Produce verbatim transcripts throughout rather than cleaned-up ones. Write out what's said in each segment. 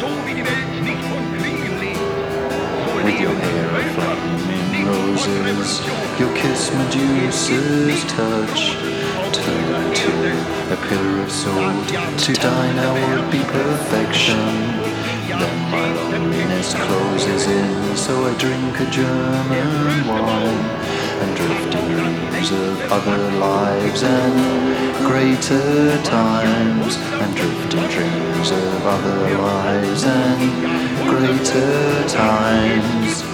With your hair aflame in roses, your kiss Medusa's touch. Turn to a pillar of salt, to die now would be perfection. Then my loneliness closes in, so I drink a German wine, and drift in dreams of other lives and greater times, and drift in dreams of other lives and greater times.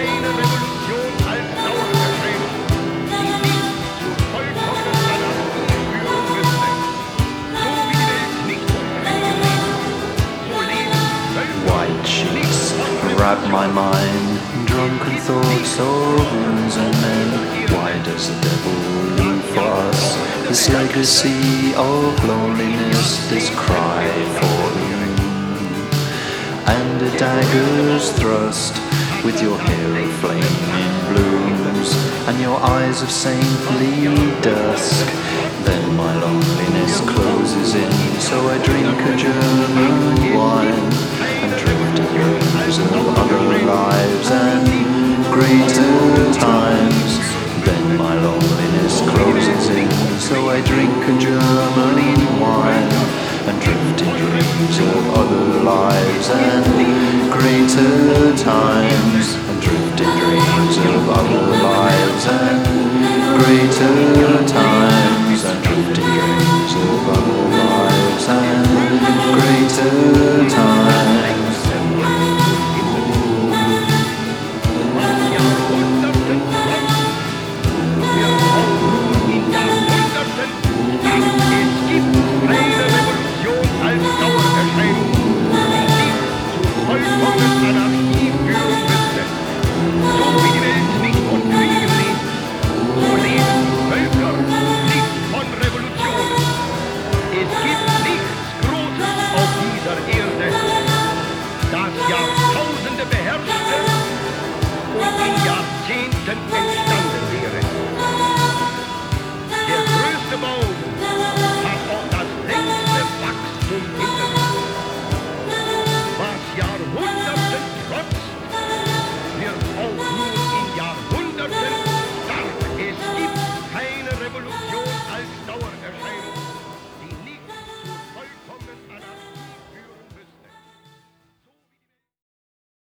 White sheets wrap my mind, drunken thoughts of wounds and men. Why does the devil leave for us this legacy of loneliness, this cry for you? And a dagger's thrust, with your hair aflame in blooms, and your eyes of saintly dusk. Then my loneliness closes in, so I drink a German wine, and drift in dreams of other lives and greater times. Then my loneliness closes in, so I drink a German wine, and drift in dreams of other lives and greater times, and drift in dreams of other lives and greater